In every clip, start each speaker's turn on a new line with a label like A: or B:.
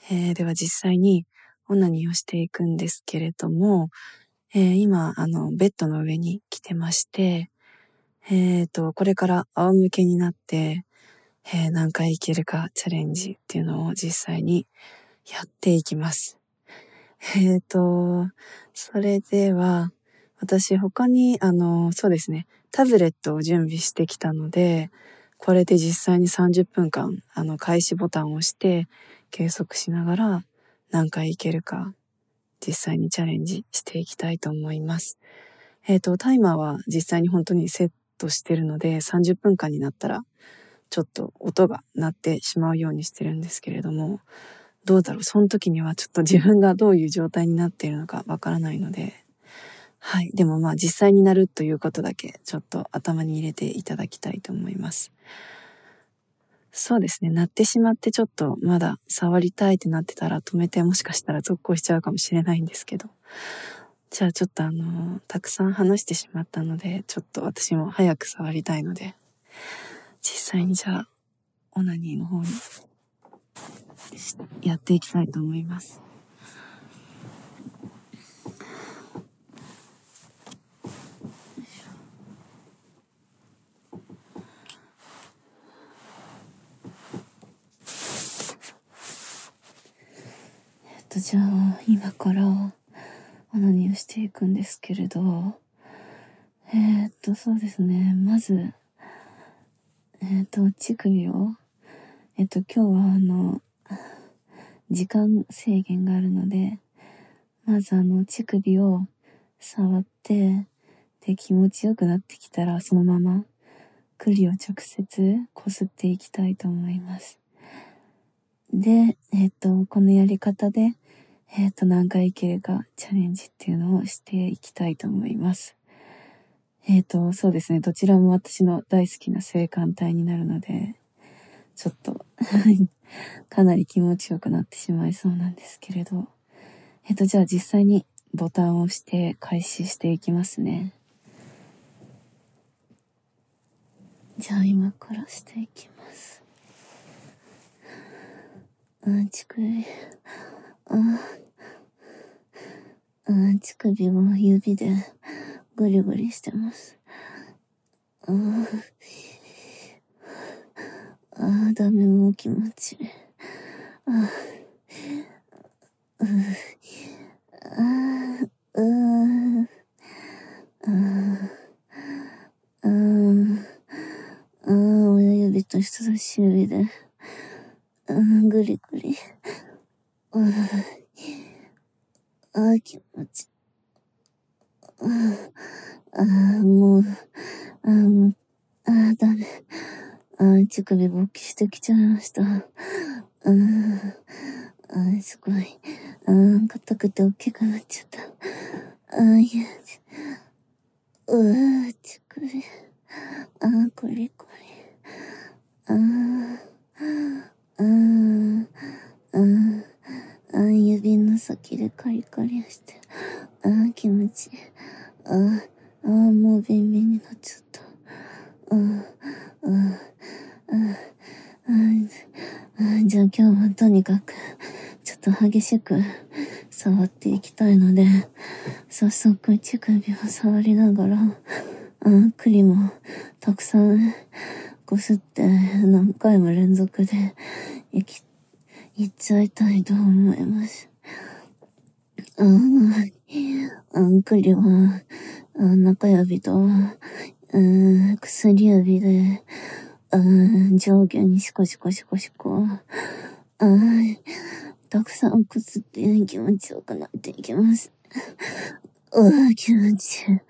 A: では実際にオナニーをしていくんですけれども、今、ベッドの上に来てまして、これから仰向けになって、何回いけるかチャレンジっていうのを実際にやっていきます。それでは、私他に、そうですね、タブレットを準備してきたので、これで実際に30分間、開始ボタンを押して、計測しながら何回いけるか、実際にチャレンジしていきたいと思います。タイマーは実際に本当にセットしてるので、30分間になったら、ちょっと音が鳴ってしまうようにしてるんですけれども、どうだろう、その時にはちょっと自分がどういう状態になっているのかわからないので、はい。でもまあ実際になるということだけちょっと頭に入れていただきたいと思います。そうですね。鳴ってしまってちょっとまだ触りたいってなってたら止めて、もしかしたら続行しちゃうかもしれないんですけど。じゃあちょっとたくさん話してしまったので、ちょっと私も早く触りたいので、実際にじゃあオナニーの方にやっていきたいと思います。じゃあ今からオナニーをしていくんですけれど、そうですね。まず、乳首を、今日は時間制限があるので、まず乳首を触って、で、気持ちよくなってきたら、そのまま、クリを直接こすっていきたいと思います。で、このやり方で、何回いけるかチャレンジっていうのをしていきたいと思います。そうですね。どちらも私の大好きな性感帯になるので、ちょっとかなり気持ちよくなってしまいそうなんですけれど。じゃあ実際にボタンを押して開始していきますね。じゃあ今からしていきます。乳首。乳首を指でグリグリしてます。ダメ、もう気持ちいい。親指と人差し指で、グリグリ。気持ちいい。もう、ダメ。乳首勃起してきちゃいました。すごい。硬くて大きくなっちゃった。いや、乳首。コリコリ。指の先でカリカリして。気持ちいい。もうビンビンになっちゃった。じゃあ今日はとにかく、ちょっと激しく触っていきたいので、早速乳首を触りながら、クリもたくさんこすって何回も連続でいっちゃいたいと思います。クリは、中指と、薬指で、上下にシコシコシコシコ。たくさんこすって気持ちよくなっていきます。気持ちい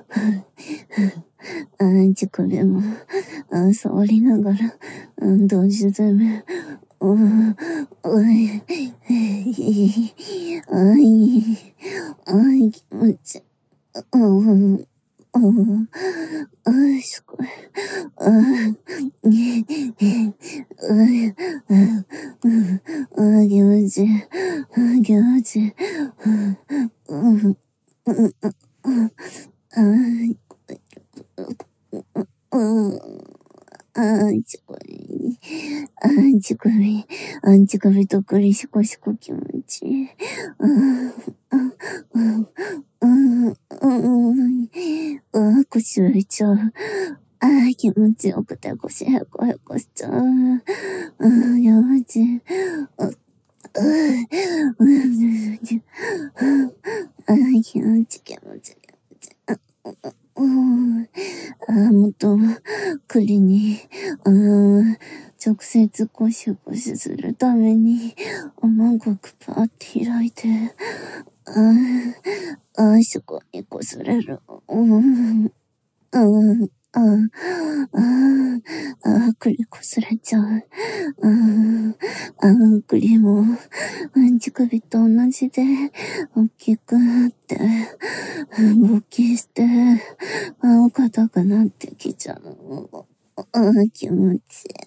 A: い。乳首も、触りながら、同時でめ、気持ちいい。すごい。気持ちいい。気持ちいい。
B: ちこい。ちこい。ちこびとっくりしこしこ気持ちいい。腰浮いちゃう。気持ちよくて腰へこへこしちゃう。気持ちいい。気持ち。もっと栗に、直接ゴシゴシするために、孫くパーって開いて、そこにこすれる。栗こすれちゃう。栗も、乳首と同じで、大きくなって、勃起して、硬くなってきちゃう。気持ちいい。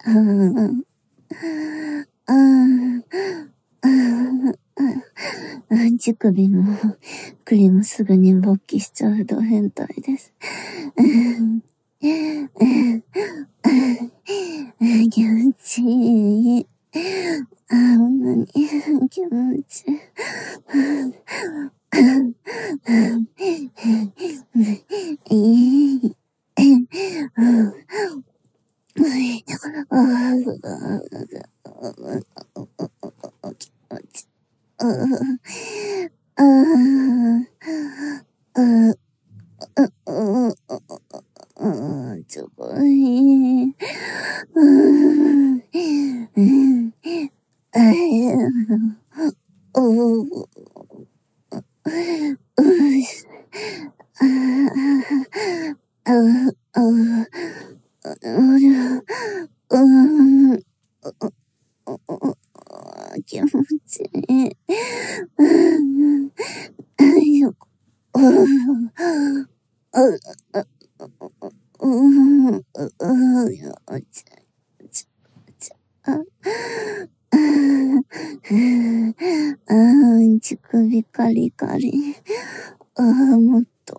B: 乳首も、栗もすぐに勃起しちゃうド変態です。気持ちいい。ほんまに気持ちいい。ちょこい。気持ちいい。乳首カリカリ。もっと。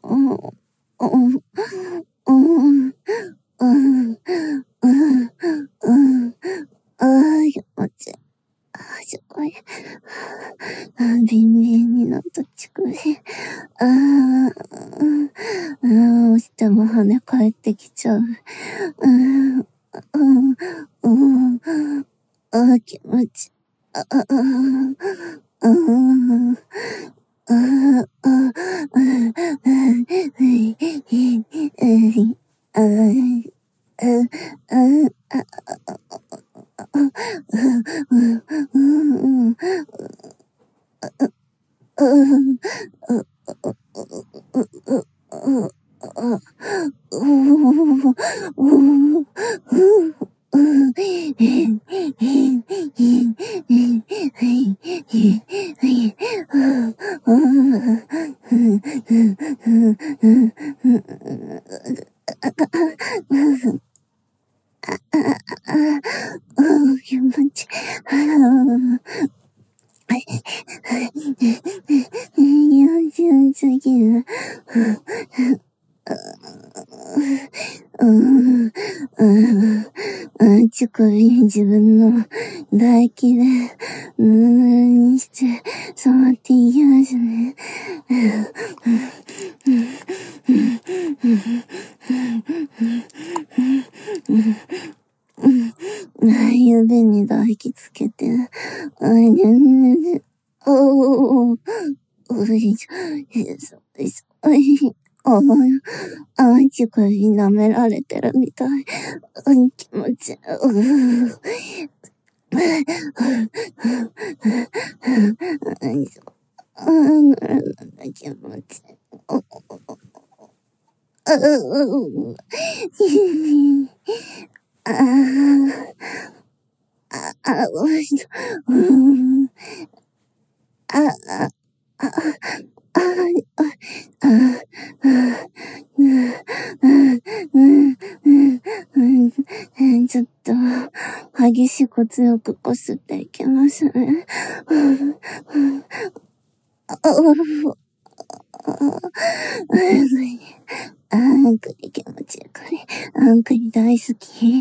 B: 気持ちいい。すごい。ビンビンになった乳首。押しても跳ね返ってきちゃう。気持ちいい。気持ちすぎる。乳首自分の唾液でにして触っていきますね。指に唾液つけて、乳首舐められてるみたい。気持ちいい。気持ちいい。ちょっと、激しく強くこすっていきますね。気持ちいい、これ。 国大好き。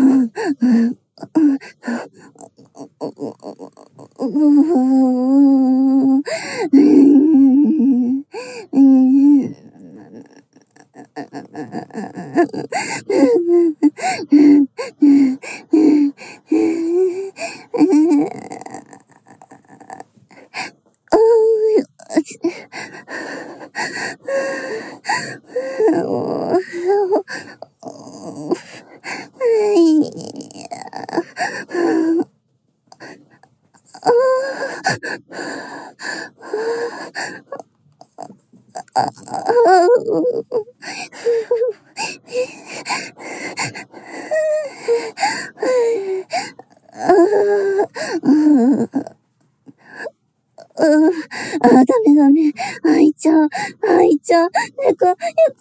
B: ダメ。開いちゃう。エコ。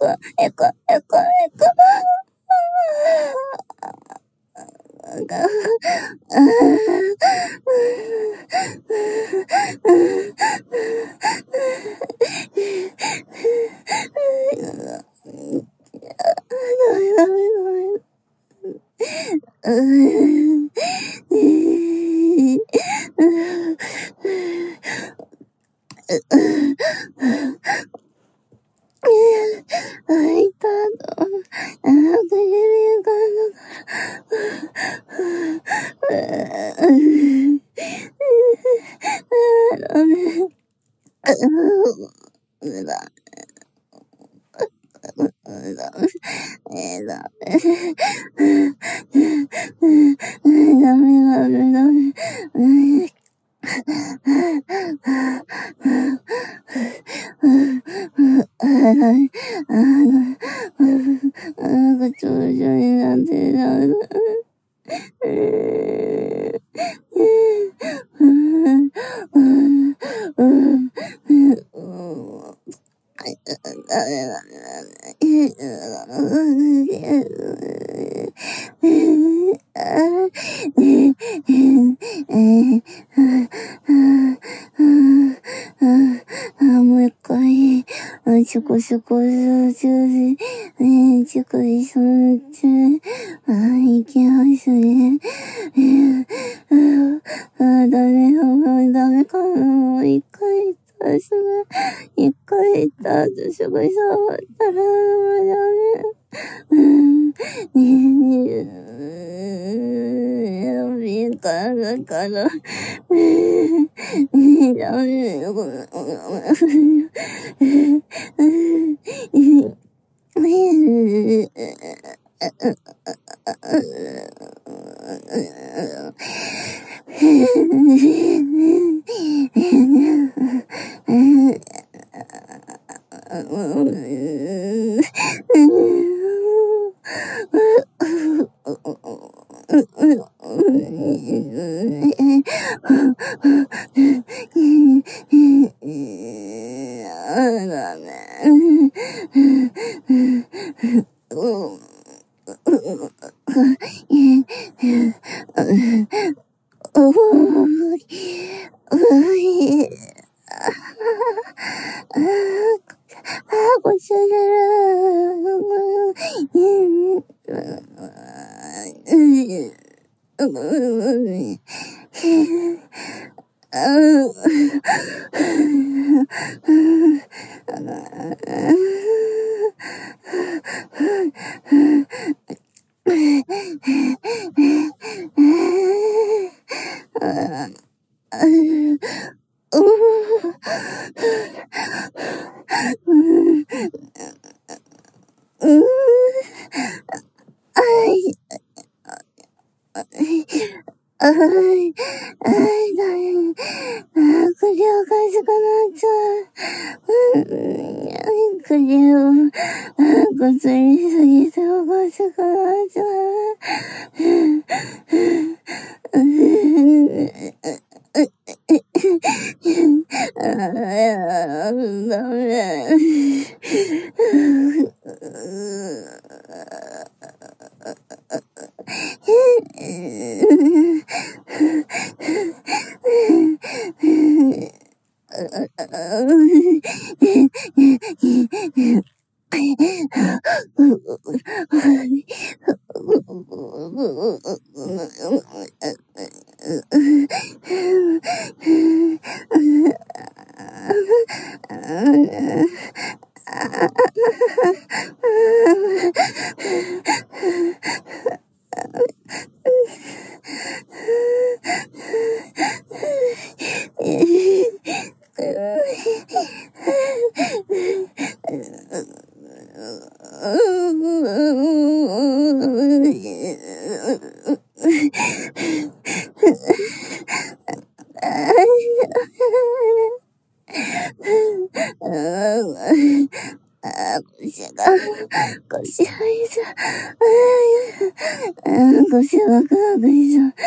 B: ダメかな。もう一回行った後、すぐ触ったら、ダメから、ダメよ、ごめん。 腰がいいじゃん。腰がくなくいいじゃん。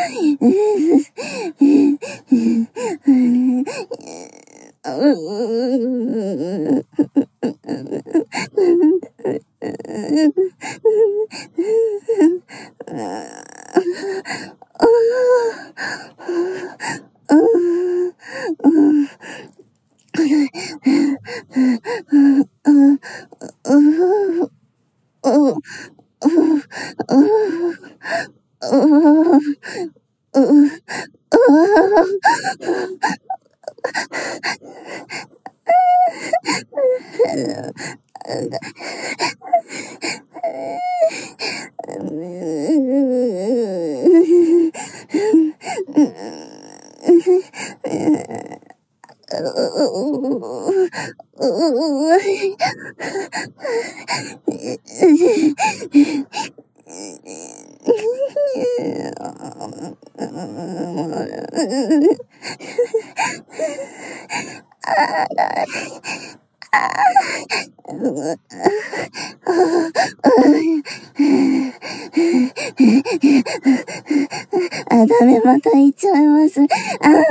B: ダメ、また行っちゃいます。また行っちゃう。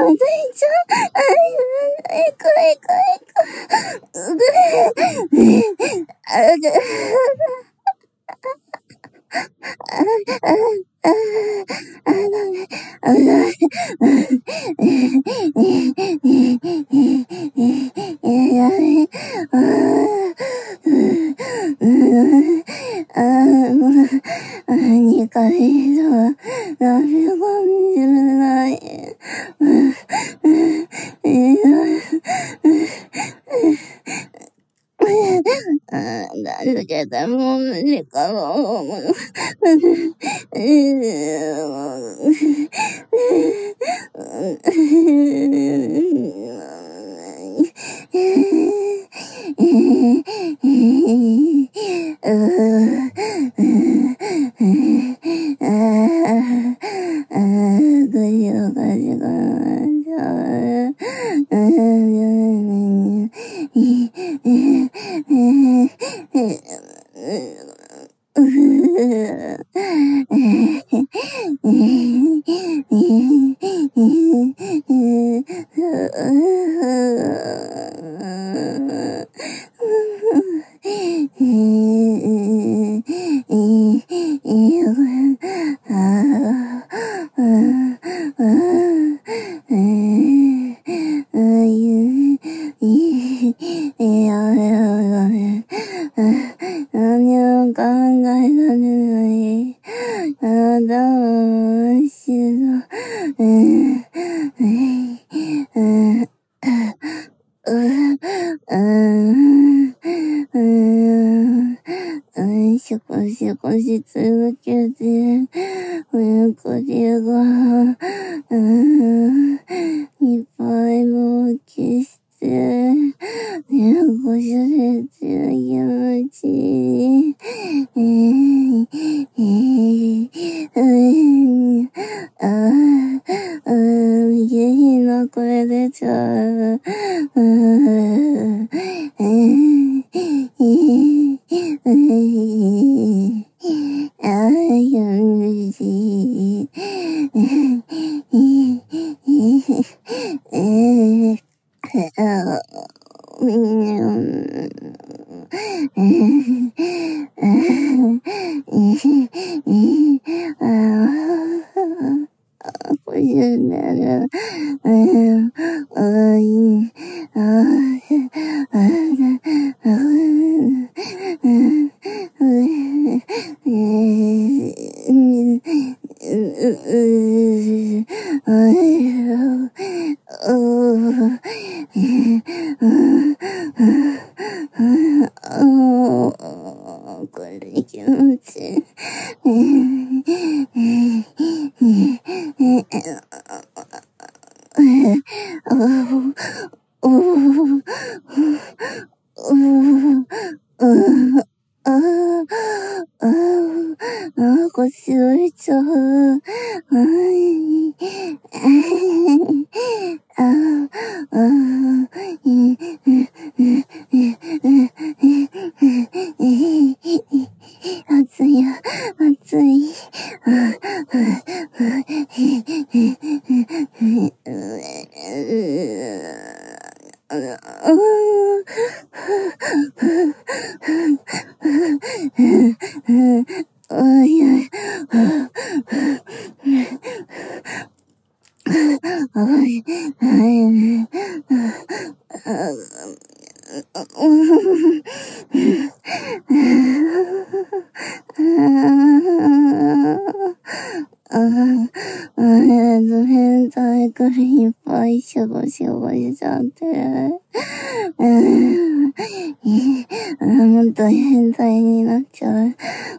B: 行く。2回以上ダメかもしれない。だけどもう無理かも。少し続けて、これが、いっぱいも消して、ごしれて気持ちいい。下品な声出ちゃう。 これ気持ちいい。腰浮いちゃう。暑いよ、暑い。変態からいっぱいしごしごしちゃってる。もっと変態になっちゃう。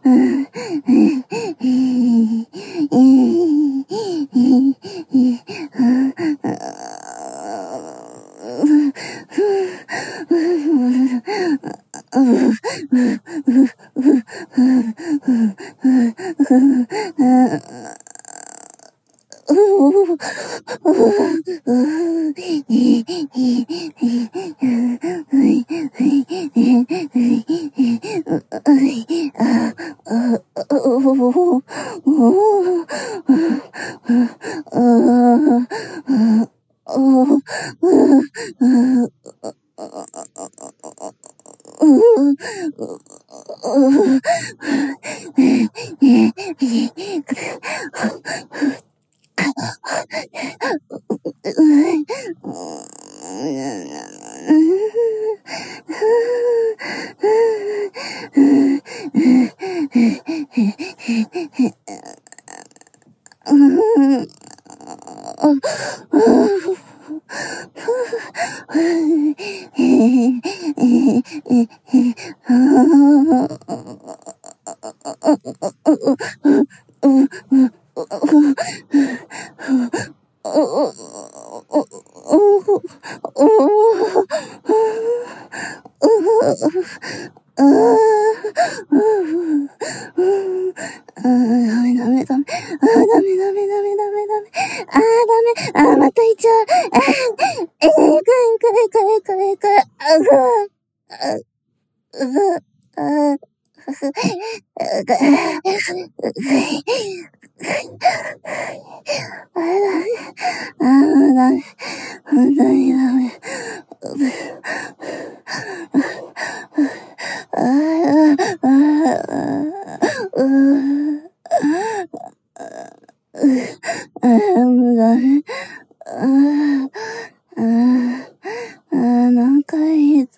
B: またいちゃう。何回言った？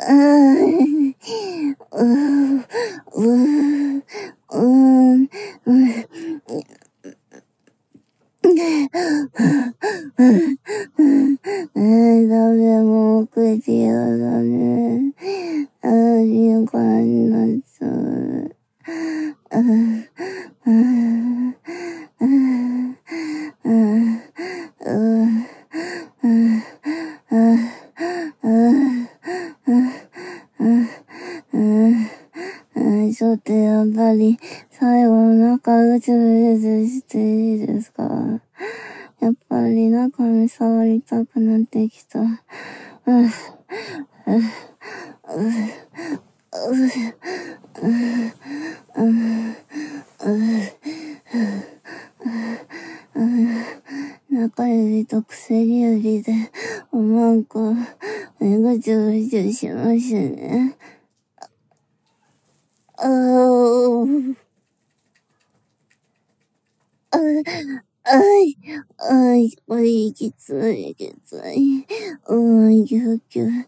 B: ダメ、もう9時やだね。心配になっちゃう。ちょっとやっぱり最後中うつうつしていいですか？やっぱり中身触りたくなってきた。中指と薬指でおまんこぐちゅぐちゅしますね。おい、きつい、きつい。ぎゅうぎゅう。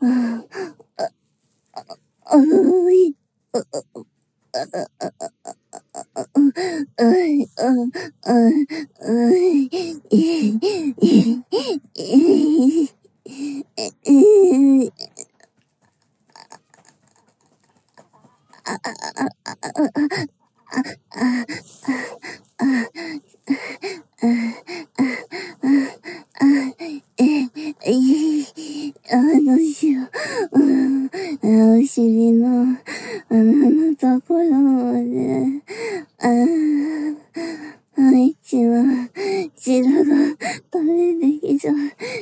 B: どうしよう。お尻の穴のところまで、血が垂れてきちゃう。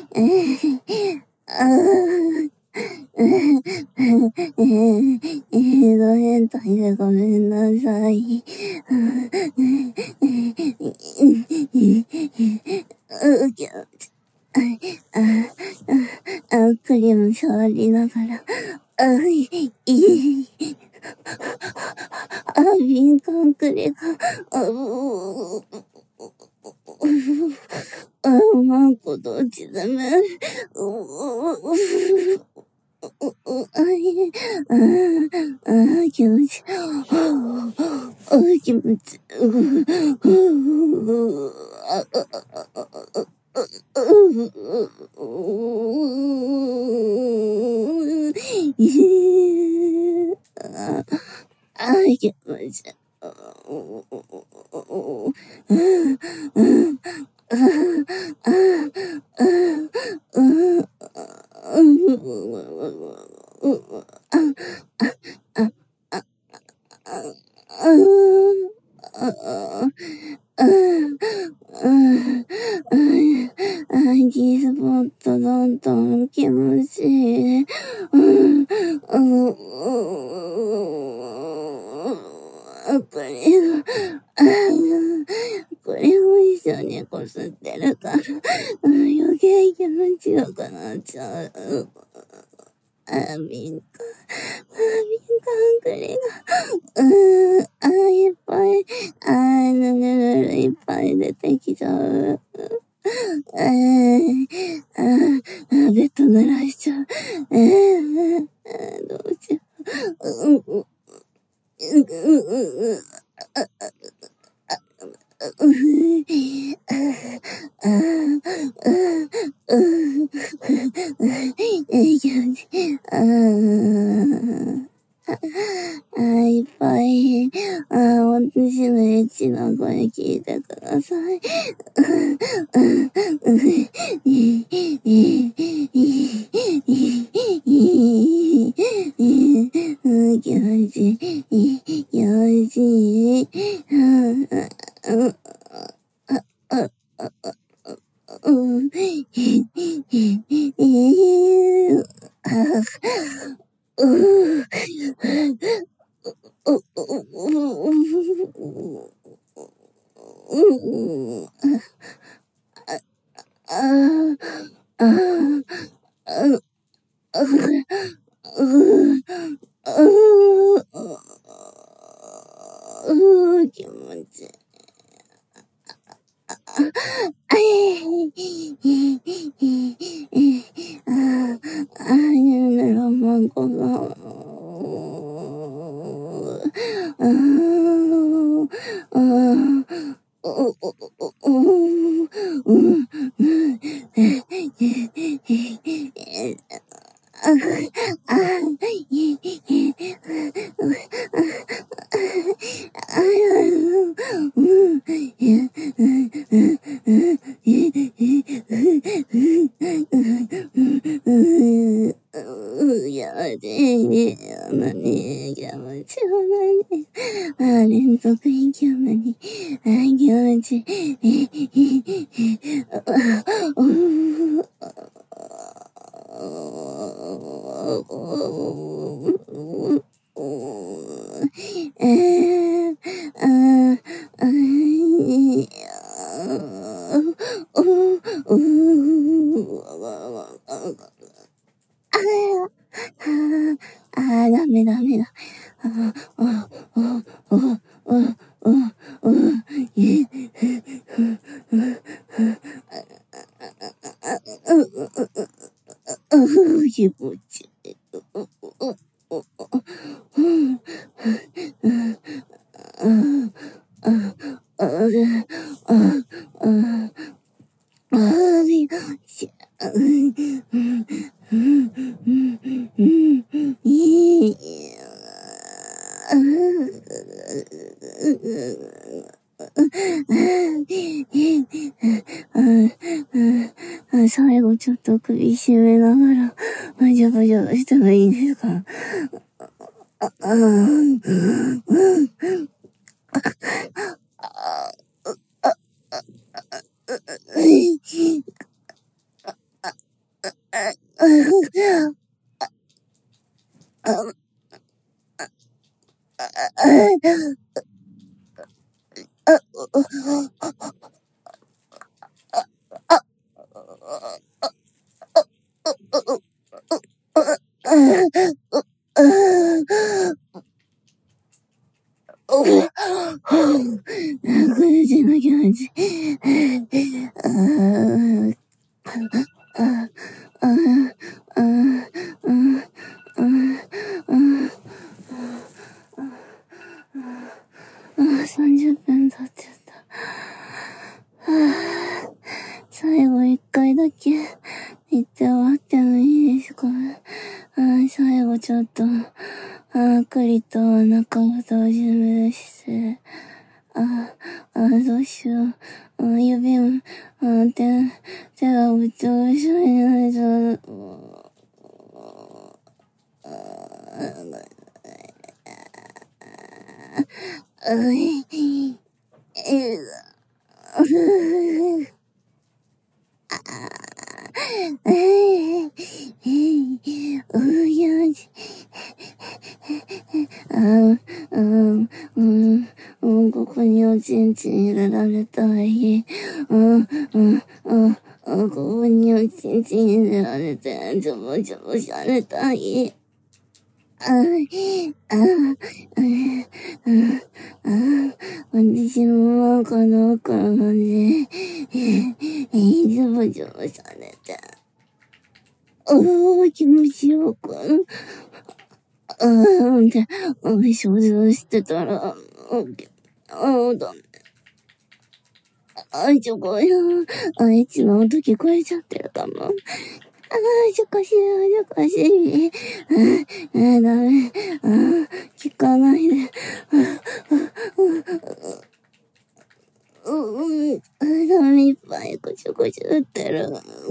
B: 変態でごめんなさい。クリーム触りながら、敏感クリが、マンコと血だめ。気持ち。気持ち。気持ち。G スポットどんどん気持ちいい。これも一緒にこすってるから、余計気持ちよくなっちゃう。敏感くりが、いっぱい、ぬるぬるいっぱい出てきちゃう。ベッド濡らしちゃう。どうしよう。いっぱい、私のエッチな声聞いてください。気持ちいい、気持ちいい。気持ちいい。ロマンコ連続勉強なに、気持ちいダメだ。気持ちいい。最後ちょっと首絞めながら、ジャバジャバしたらいいですか？苦しいな気持ち。30分経っちゃった。最後1回だけ言って終わってもいいですか？最後ちょっと、栗と中本を準備して、どうしよう。指も、手がぶっちゃぶしゃになっちゃう。ここにおちんちん入れられたい。ここにおちんちん入れられて、ジョボジョボされたい。私の中の奥の感じ、ジョボジョボされて。気持ちよく。で、想像してたら、ダメ。ちょこよ。エッチな音聞こえちゃってるかも。ちょこしい。ダメ。聞かないで。ダメいっぱいこちょこちょ打ってる。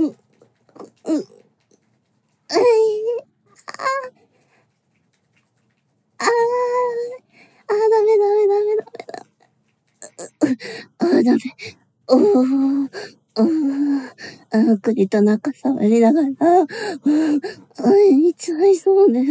B: ダメ。栗と中触りながら、痛いそうです。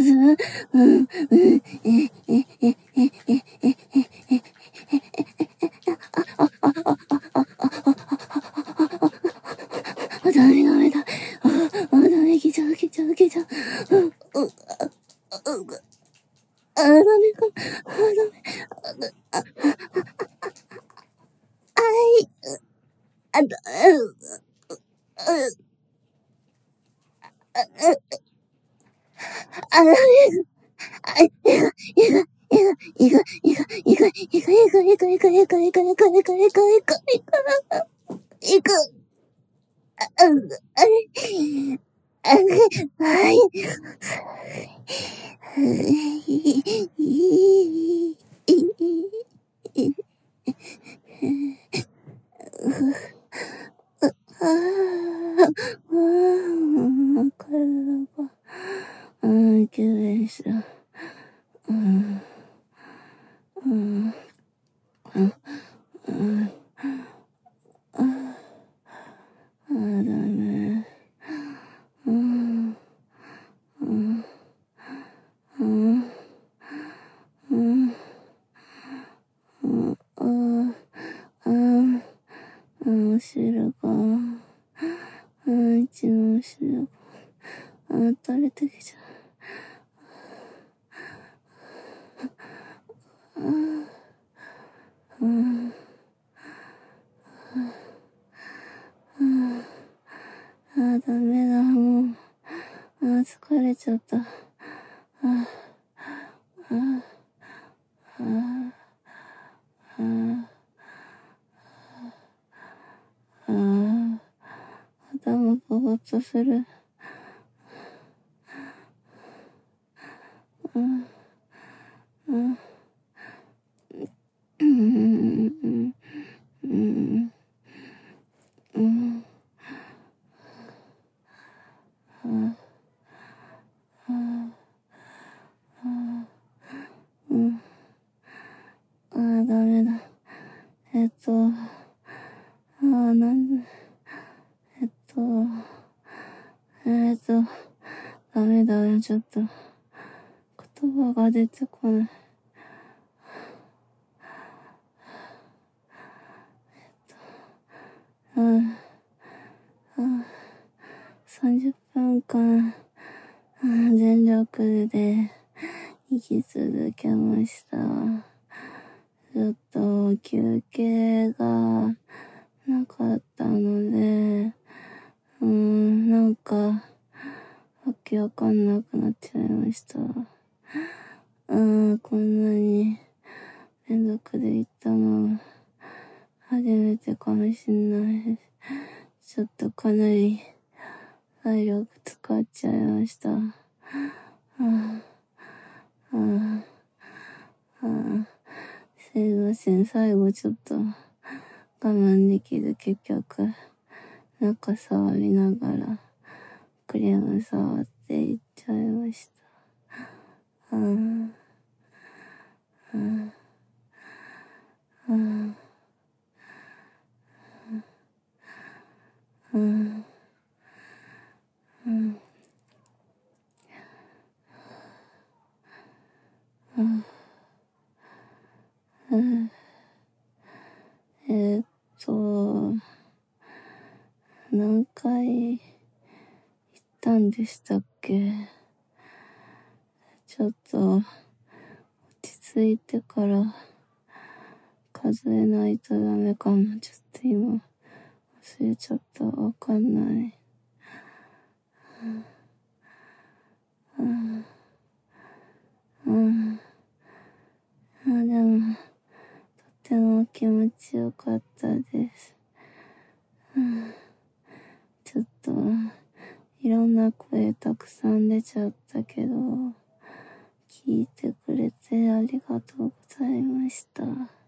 B: ダメだ。ダメ、来ちゃう。ダメか。 救援しろ。ダメ。お汁が、うちのお汁が、垂れてきちゃう。ダメだ、もう。疲れちゃった。頭ぼーっとする。ダメだ。ダメだよ、ちょっと。言葉が出てこない。30分間、全力で生き続けました。ちょっと休憩がなかったので、なんか、わけわかんなくなっちゃいました。こんなに連続で行ったの初めてかもしんない。ちょっとかなり体力使っちゃいました。すいません、最後ちょっと我慢できず結局中触りながらクリーム触っていっちゃいました。何回行ったんでしたっけ？ちょっと落ち着いてから数えないとダメかも。ちょっと今忘れちゃった。わかんない。でもとても気持ちよかったです。ちょっといろんな声たくさん出ちゃったけど、聞いてくれてありがとうございました。